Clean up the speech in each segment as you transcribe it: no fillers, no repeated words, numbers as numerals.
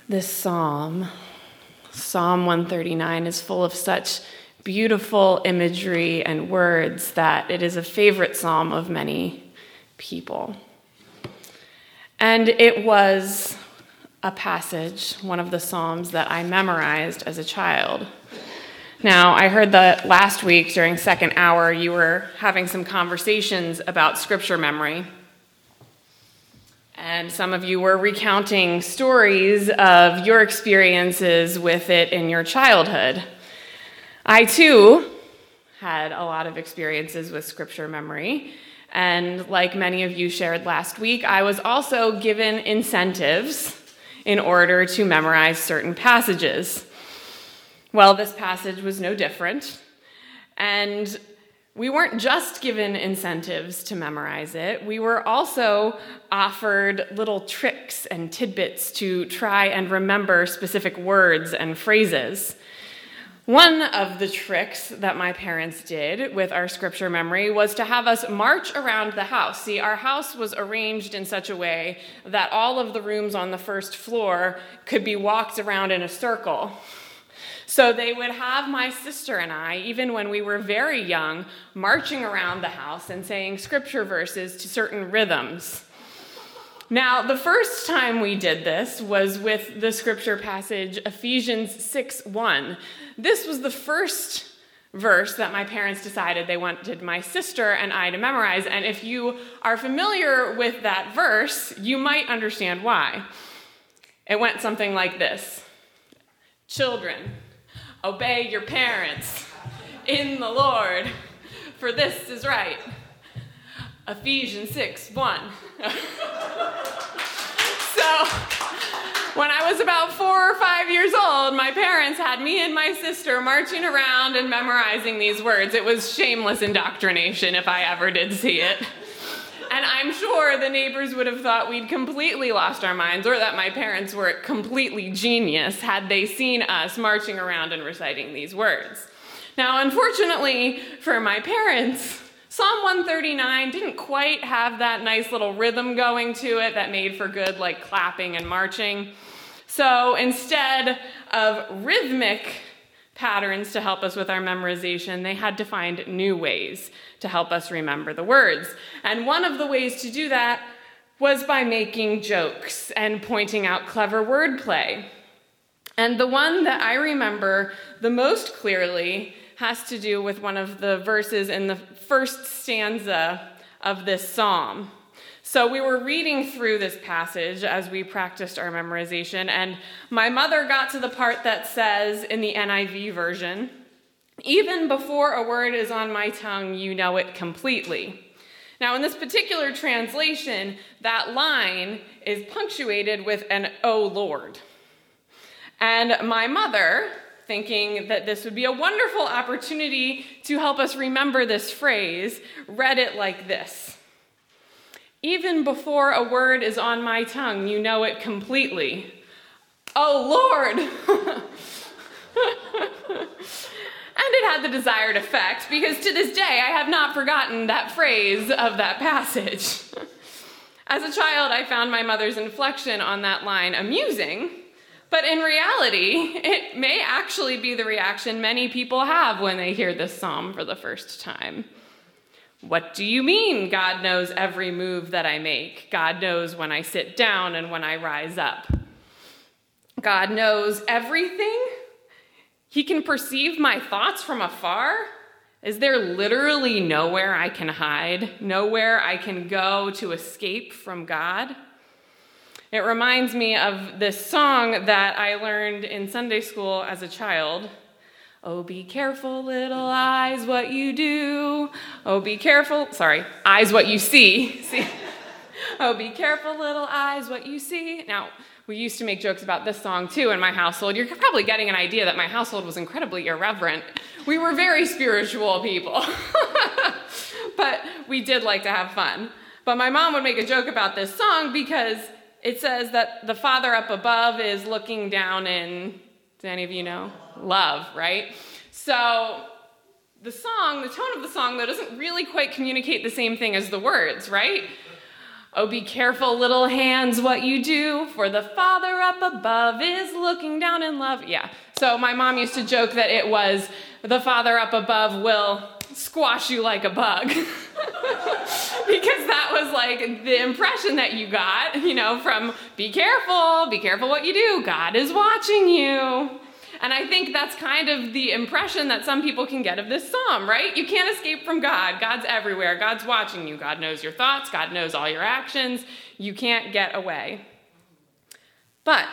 This psalm, Psalm 139, is full of such beautiful imagery and words that it is a favorite psalm of many people. And it was a passage, one of the psalms that I memorized as a child. Now, I heard that last week during second hour you were having some conversations about scripture memory. And some of you were recounting stories of your experiences with it in your childhood. I, too, had a lot of experiences with scripture memory. And like many of you shared last week, I was also given incentives in order to memorize certain passages. Well, this passage was no different. And we weren't just given incentives to memorize it. We were also offered little tricks and tidbits to try and remember specific words and phrases. One of the tricks that my parents did with our scripture memory was to have us march around the house. See, our house was arranged in such a way that all of the rooms on the first floor could be walked around in a circle. So they would have my sister and I, even when we were very young, marching around the house and saying scripture verses to certain rhythms. Now, the first time we did this was with the scripture passage Ephesians 6:1. This was the first verse that my parents decided they wanted my sister and I to memorize. And if you are familiar with that verse, you might understand why. It went something like this. Children, obey your parents in the Lord, for this is right. Ephesians 6:1. So, when I was about 4 or 5 years old, my parents had me and my sister marching around and memorizing these words. It was shameless indoctrination if I ever did see it. And I'm sure the neighbors would have thought we'd completely lost our minds or that my parents were completely genius had they seen us marching around and reciting these words. Now, unfortunately for my parents, Psalm 139 didn't quite have that nice little rhythm going to it that made for good, like, clapping and marching. So instead of rhythmic patterns to help us with our memorization, they had to find new ways to help us remember the words. And one of the ways to do that was by making jokes and pointing out clever wordplay. And the one that I remember the most clearly has to do with one of the verses in the first stanza of this psalm. So we were reading through this passage as we practiced our memorization, and my mother got to the part that says in the NIV version, "Even before a word is on my tongue, you know it completely." Now, in this particular translation, that line is punctuated with an "O Lord." And my mother, thinking that this would be a wonderful opportunity to help us remember this phrase, read it like this. "Even before a word is on my tongue, you know it completely. Oh, Lord!" And it had the desired effect, because to this day I have not forgotten that phrase of that passage. As a child, I found my mother's inflection on that line amusing, but in reality, it may actually be the reaction many people have when they hear this psalm for the first time. What do you mean God knows every move that I make? God knows when I sit down and when I rise up. God knows everything? He can perceive my thoughts from afar? Is there literally nowhere I can hide, nowhere I can go to escape from God? It reminds me of this song that I learned in Sunday school as a child. Oh, be careful, little eyes, what you do. Oh, be careful. Sorry, eyes, what you see. See? Oh, be careful, little eyes, what you see. Now, we used to make jokes about this song, too, in my household. You're probably getting an idea that my household was incredibly irreverent. We were very spiritual people. But we did like to have fun. But my mom would make a joke about this song because it says that the Father up above is looking down in, do any of you know? Love, right? So the tone of the song, though, doesn't really quite communicate the same thing as the words, right? Oh, be careful, little hands, what you do, for the Father up above is looking down in love. Yeah, so my mom used to joke that it was the Father up above will squash you like a bug. Because that was like the impression that you got, from be careful what you do. God is watching you. And I think that's kind of the impression that some people can get of this psalm, right? You can't escape from God. God's everywhere. God's watching you. God knows your thoughts. God knows all your actions. You can't get away. But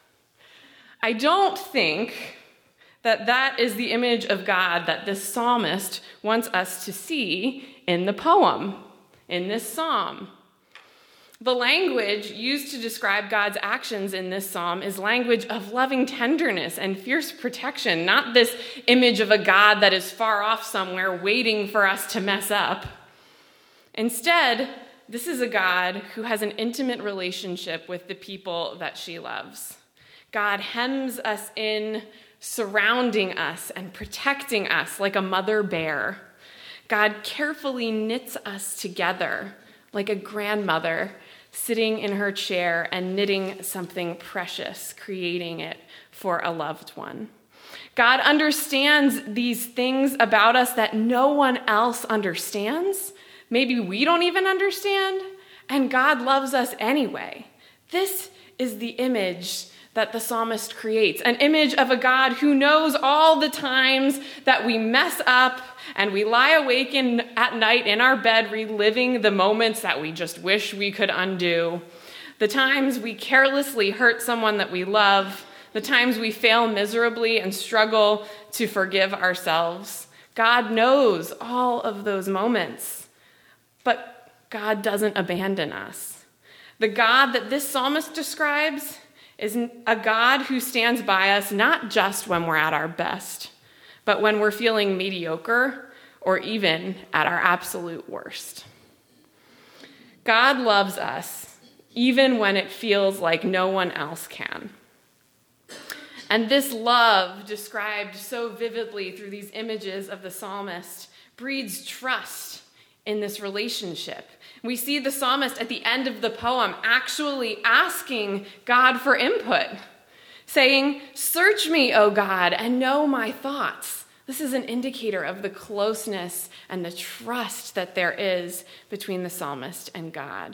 I don't think that is the image of God that this psalmist wants us to see in the poem, in this psalm. The language used to describe God's actions in this psalm is language of loving tenderness and fierce protection, not this image of a God that is far off somewhere waiting for us to mess up. Instead, this is a God who has an intimate relationship with the people that she loves. God hems us in, surrounding us and protecting us like a mother bear. God carefully knits us together like a grandmother sitting in her chair and knitting something precious, creating it for a loved one. God understands these things about us that no one else understands. Maybe we don't even understand, and God loves us anyway. This is the image that the psalmist creates, an image of a God who knows all the times that we mess up and we lie awake at night in our bed reliving the moments that we just wish we could undo, the times we carelessly hurt someone that we love, the times we fail miserably and struggle to forgive ourselves. God knows all of those moments, but God doesn't abandon us. The God that this psalmist describes is a God who stands by us not just when we're at our best, but when we're feeling mediocre or even at our absolute worst. God loves us even when it feels like no one else can. And this love, described so vividly through these images of the psalmist, breeds trust in this relationship. We see the psalmist at the end of the poem actually asking God for input, saying, "Search me, O God, and know my thoughts." This is an indicator of the closeness and the trust that there is between the psalmist and God.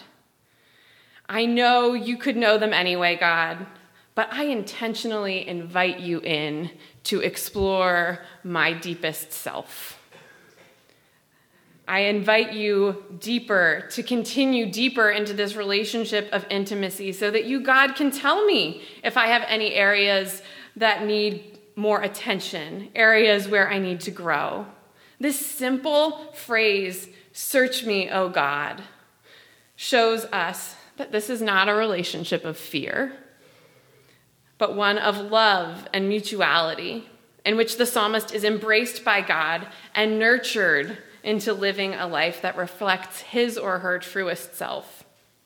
I know you could know them anyway, God, but I intentionally invite you in to explore my deepest self. I invite you deeper, to continue deeper into this relationship of intimacy so that you, God, can tell me if I have any areas that need more attention, areas where I need to grow. This simple phrase, "Search me, O God," shows us that this is not a relationship of fear, but one of love and mutuality, in which the psalmist is embraced by God and nurtured into living a life that reflects his or her truest self.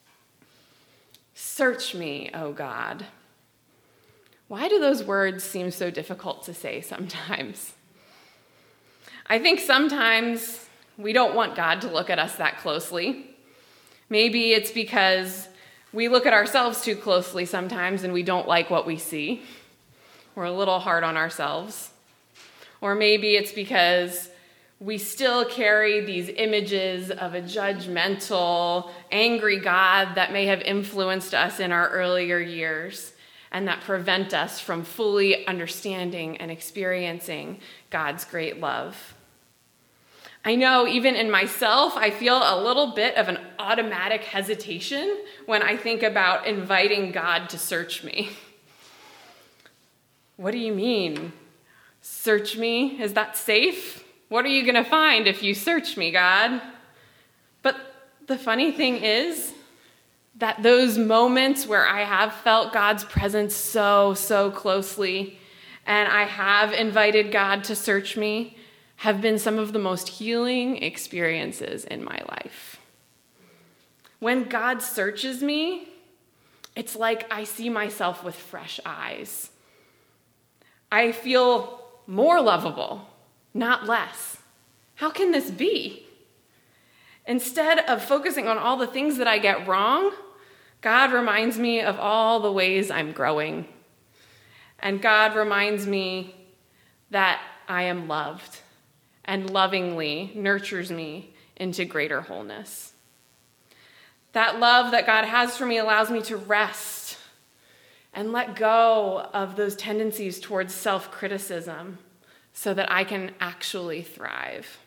Search me, O God. Why do those words seem so difficult to say sometimes? I think sometimes we don't want God to look at us that closely. Maybe it's because we look at ourselves too closely sometimes and we don't like what we see. We're a little hard on ourselves. Or maybe it's because we still carry these images of a judgmental, angry God that may have influenced us in our earlier years and that prevent us from fully understanding and experiencing God's great love. I know even in myself, I feel a little bit of an automatic hesitation when I think about inviting God to search me. What do you mean? Search me? Is that safe? What are you going to find if you search me, God? But the funny thing is that those moments where I have felt God's presence so closely, and I have invited God to search me, have been some of the most healing experiences in my life. When God searches me, it's like I see myself with fresh eyes. I feel more lovable, not less. How can this be? Instead of focusing on all the things that I get wrong, God reminds me of all the ways I'm growing. And God reminds me that I am loved and lovingly nurtures me into greater wholeness. That love that God has for me allows me to rest and let go of those tendencies towards self-criticism so that I can actually thrive.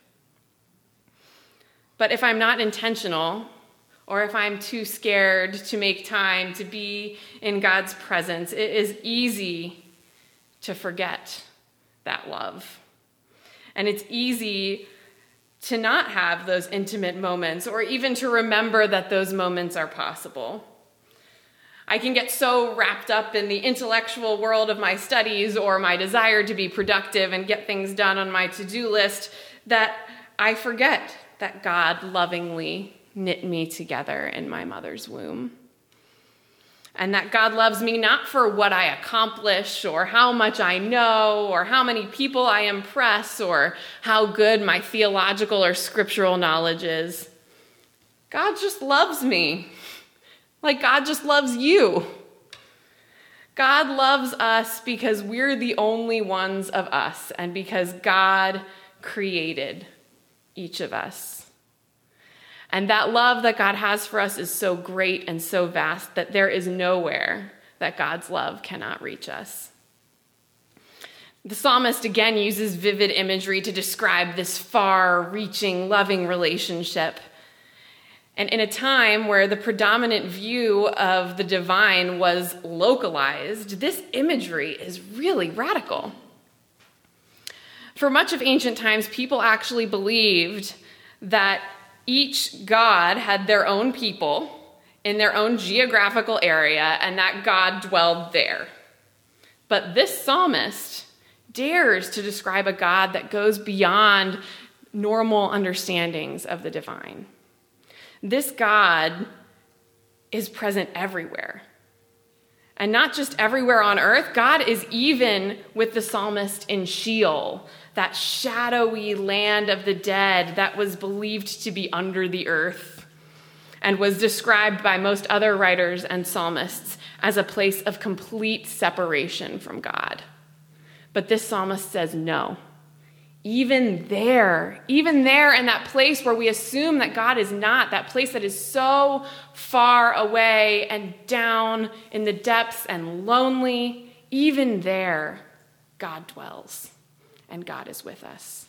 But if I'm not intentional, or if I'm too scared to make time to be in God's presence, it is easy to forget that love. And it's easy to not have those intimate moments, or even to remember that those moments are possible. I can get so wrapped up in the intellectual world of my studies or my desire to be productive and get things done on my to-do list that I forget that God lovingly knit me together in my mother's womb. And that God loves me not for what I accomplish or how much I know or how many people I impress or how good my theological or scriptural knowledge is. God just loves me. Like God just loves you. God loves us because we're the only ones of us and because God created each of us. And that love that God has for us is so great and so vast that there is nowhere that God's love cannot reach us. The psalmist again uses vivid imagery to describe this far-reaching, loving relationship. And in a time where the predominant view of the divine was localized, this imagery is really radical. For much of ancient times, people actually believed that each god had their own people in their own geographical area, and that God dwelled there. But this psalmist dares to describe a God that goes beyond normal understandings of the divine. This God is present everywhere. And not just everywhere on earth, God is even with the psalmist in Sheol, that shadowy land of the dead that was believed to be under the earth and was described by most other writers and psalmists as a place of complete separation from God. But this psalmist says no. Even there in that place where we assume that God is not, that place that is so far away and down in the depths and lonely, even there, God dwells and God is with us.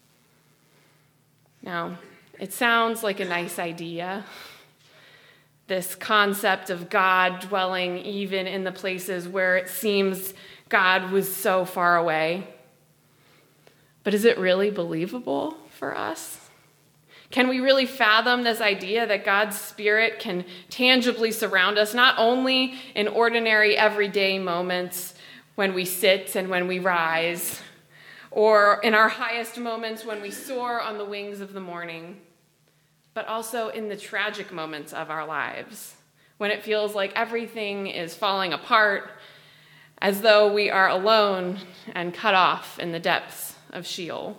Now, it sounds like a nice idea, this concept of God dwelling even in the places where it seems God was so far away. But is it really believable for us? Can we really fathom this idea that God's Spirit can tangibly surround us, not only in ordinary everyday moments when we sit and when we rise, or in our highest moments when we soar on the wings of the morning, but also in the tragic moments of our lives, when it feels like everything is falling apart, as though we are alone and cut off in the depths of Sheol.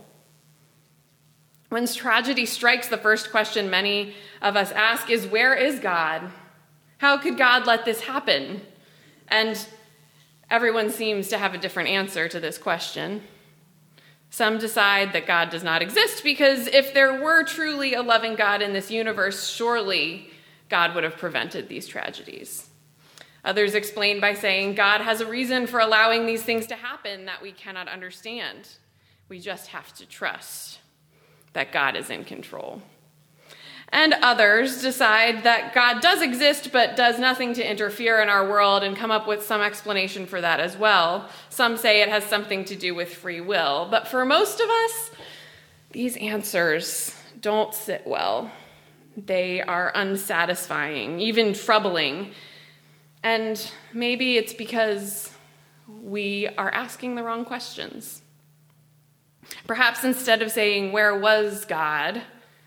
When tragedy strikes, the first question many of us ask is, where is God? How could God let this happen? And everyone seems to have a different answer to this question. Some decide that God does not exist because if there were truly a loving God in this universe, surely God would have prevented these tragedies. Others explain by saying God has a reason for allowing these things to happen that we cannot understand. We just have to trust that God is in control. And others decide that God does exist but does nothing to interfere in our world and come up with some explanation for that as well. Some say it has something to do with free will. But for most of us, these answers don't sit well. They are unsatisfying, even troubling. And maybe it's because we are asking the wrong questions. Perhaps instead of saying, where was God,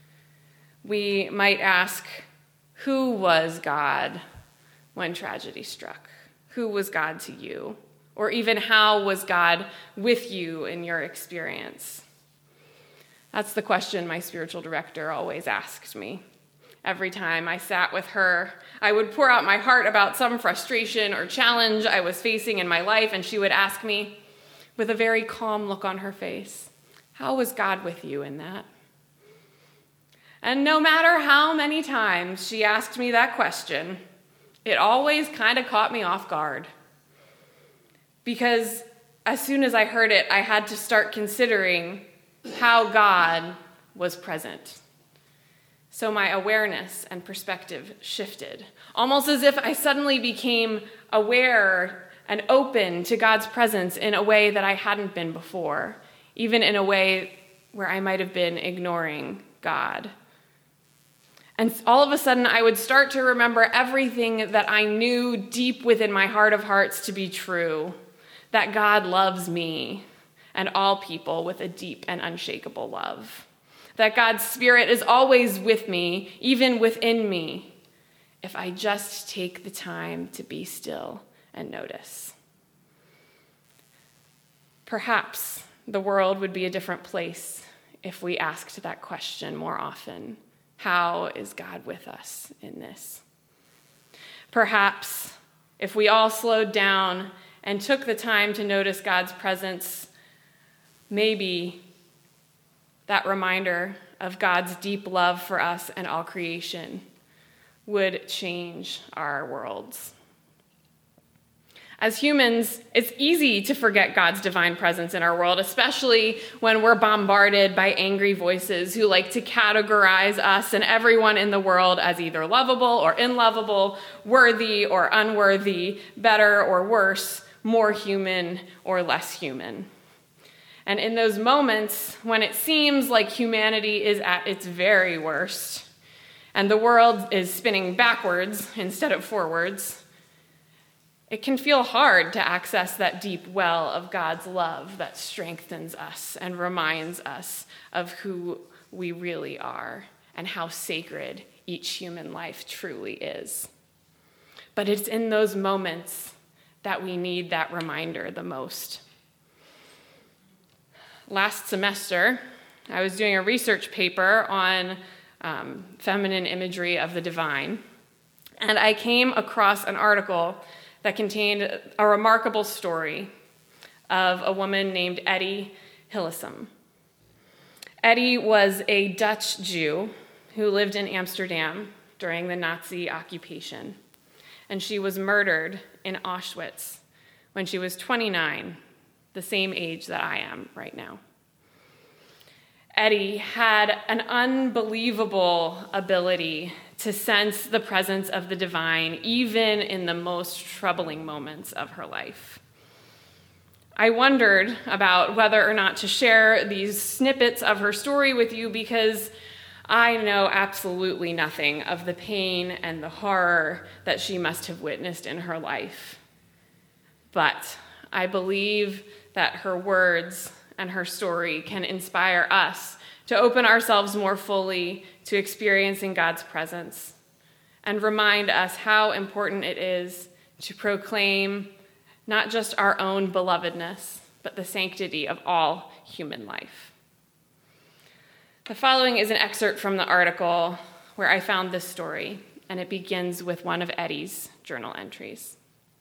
we might ask, who was God when tragedy struck? Who was God to you? Or even how was God with you in your experience? That's the question my spiritual director always asked me. Every time I sat with her, I would pour out my heart about some frustration or challenge I was facing in my life, and she would ask me, with a very calm look on her face, "How was God with you in that?" And no matter how many times she asked me that question, it always kind of caught me off guard. Because as soon as I heard it, I had to start considering how God was present. So my awareness and perspective shifted, almost as if I suddenly became aware and open to God's presence in a way that I hadn't been before, even in a way where I might have been ignoring God. And all of a sudden, I would start to remember everything that I knew deep within my heart of hearts to be true, that God loves me and all people with a deep and unshakable love, that God's Spirit is always with me, even within me, if I just take the time to be still and notice. Perhaps the world would be a different place if we asked that question more often. How is God with us in this? Perhaps if we all slowed down and took the time to notice God's presence, maybe that reminder of God's deep love for us and all creation would change our worlds. As humans, it's easy to forget God's divine presence in our world, especially when we're bombarded by angry voices who like to categorize us and everyone in the world as either lovable or unlovable, worthy or unworthy, better or worse, more human or less human. And in those moments when it seems like humanity is at its very worst and the world is spinning backwards instead of forwards, it can feel hard to access that deep well of God's love that strengthens us and reminds us of who we really are and how sacred each human life truly is. But it's in those moments that we need that reminder the most. Last semester, I was doing a research paper on feminine imagery of the divine, and I came across an article that contained a remarkable story of a woman named Etty Hillesum. Etty was a Dutch Jew who lived in Amsterdam during the Nazi occupation, and she was murdered in Auschwitz when she was 29, the same age that I am right now. Etty had an unbelievable ability to sense the presence of the divine, even in the most troubling moments of her life. I wondered about whether or not to share these snippets of her story with you because I know absolutely nothing of the pain and the horror that she must have witnessed in her life. But I believe that her words and her story can inspire us to open ourselves more fully to experiencing God's presence and remind us how important it is to proclaim not just our own belovedness, but the sanctity of all human life. The following is an excerpt from the article where I found this story, and it begins with one of Etty's journal entries.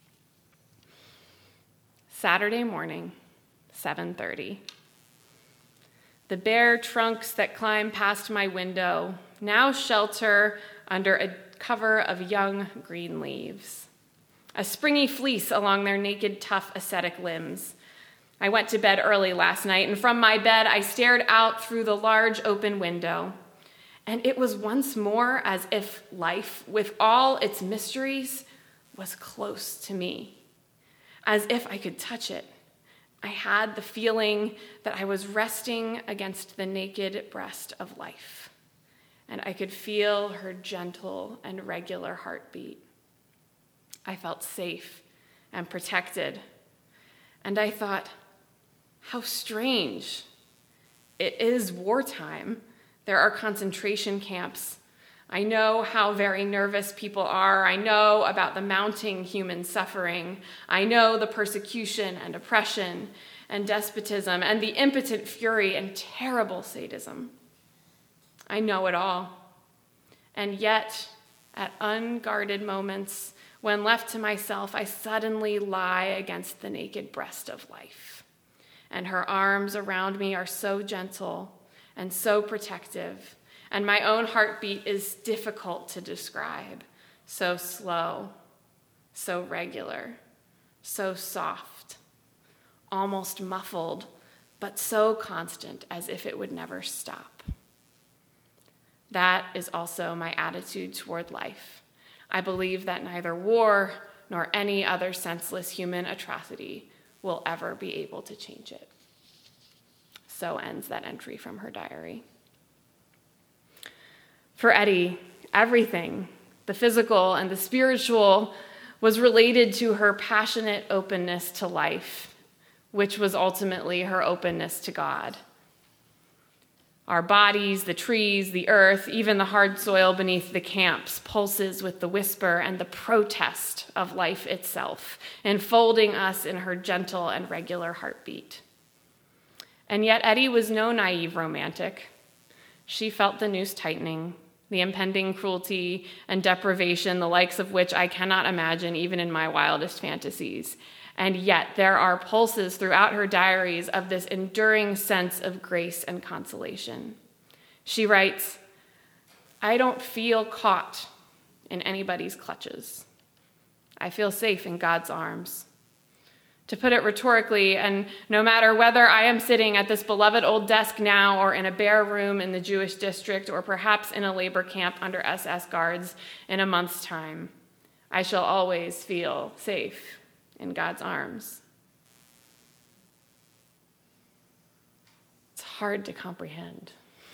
Saturday morning, 7:30. The bare trunks that climb past my window now shelter under a cover of young green leaves, a springy fleece along their naked, tough, ascetic limbs. I went to bed early last night, and from my bed I stared out through the large open window, and it was once more as if life, with all its mysteries, was close to me, as if I could touch it. I had the feeling that I was resting against the naked breast of life, and I could feel her gentle and regular heartbeat. I felt safe and protected, and I thought, how strange. It is wartime. There are concentration camps. I know how very nervous people are. I know about the mounting human suffering. I know the persecution and oppression. and despotism and the impotent fury and terrible sadism. I know it all. And yet, at unguarded moments, when left to myself, I suddenly lie against the naked breast of life. And her arms around me are so gentle and so protective, and my own heartbeat is difficult to describe. So slow, so regular, so soft, almost muffled, but so constant as if it would never stop. That is also my attitude toward life. I believe that neither war nor any other senseless human atrocity will ever be able to change it. So ends that entry from her diary. For Etty, everything, the physical and the spiritual, was related to her passionate openness to life, which was ultimately her openness to God. Our bodies, the trees, the earth, even the hard soil beneath the camps pulses with the whisper and the protest of life itself, enfolding us in her gentle and regular heartbeat. And yet Etty was no naive romantic. She felt the noose tightening, the impending cruelty and deprivation, the likes of which I cannot imagine even in my wildest fantasies. And yet there are pulses throughout her diaries of this enduring sense of grace and consolation. She writes, "I don't feel caught in anybody's clutches. I feel safe in God's arms." To put it rhetorically, and no matter whether I am sitting at this beloved old desk now or in a bare room in the Jewish district or perhaps in a labor camp under SS guards in a month's time, I shall always feel safe in God's arms. It's hard to comprehend.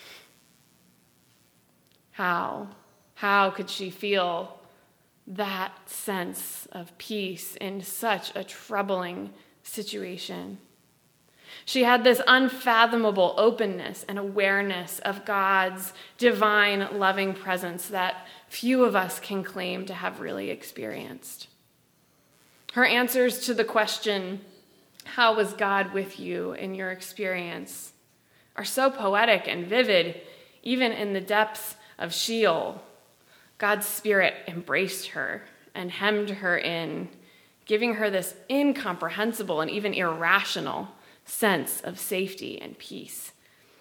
How could she feel that sense of peace in such a troubling situation? She had this unfathomable openness and awareness of God's divine, loving presence that few of us can claim to have really experienced. Her answers to the question, "How was God with you in your experience?" are so poetic and vivid, even in the depths of Sheol. God's Spirit embraced her and hemmed her in, giving her this incomprehensible and even irrational sense of safety and peace.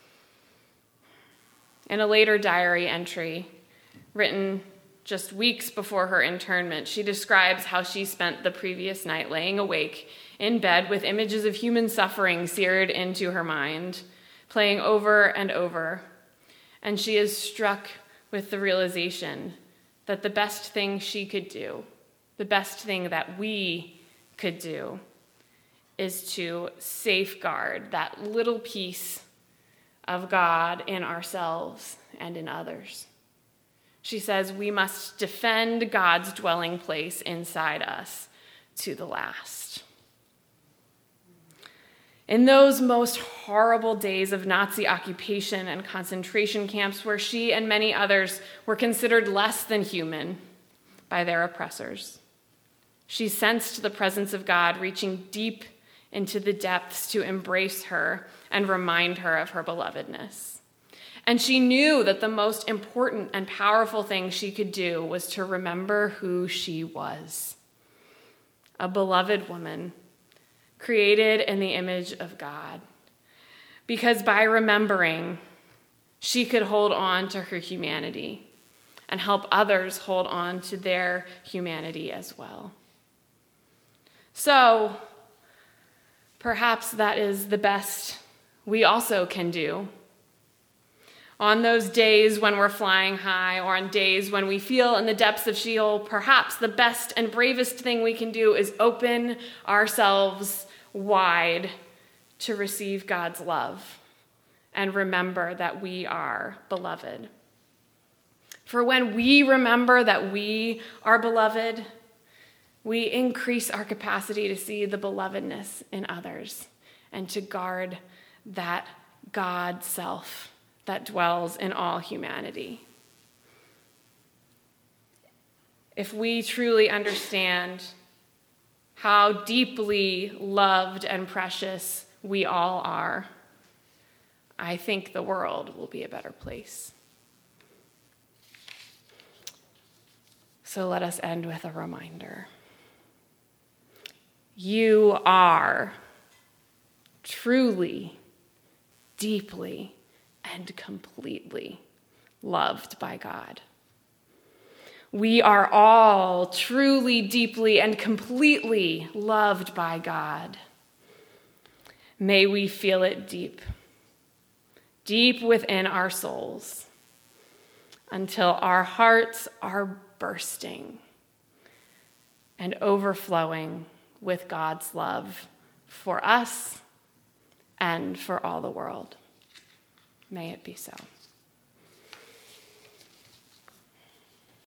In a later diary entry, written just weeks before her internment, she describes how she spent the previous night laying awake in bed with images of human suffering seared into her mind, playing over and over. And she is struck with the realization that the best thing she could do, the best thing that we could do, is to safeguard that little piece of God in ourselves and in others. She says we must defend God's dwelling place inside us to the last. In those most horrible days of Nazi occupation and concentration camps, where she and many others were considered less than human by their oppressors, she sensed the presence of God reaching deep into the depths to embrace her and remind her of her belovedness. And she knew that the most important and powerful thing she could do was to remember who she was. A beloved woman, created in the image of God. Because by remembering, she could hold on to her humanity and help others hold on to their humanity as well. So, perhaps that is the best we also can do. On those days when we're flying high, or on days when we feel in the depths of Sheol, perhaps the best and bravest thing we can do is open ourselves wide to receive God's love and remember that we are beloved. For when we remember that we are beloved, we increase our capacity to see the belovedness in others and to guard that God self that dwells in all humanity. If we truly understand how deeply loved and precious We all are. I think the world will be a better place. So let us end with a reminder. You are truly, deeply, and completely loved by God. We are all truly, deeply, and completely loved by God. May we feel it deep, deep within our souls, until our hearts are bursting and overflowing with God's love for us and for all the world. May it be so.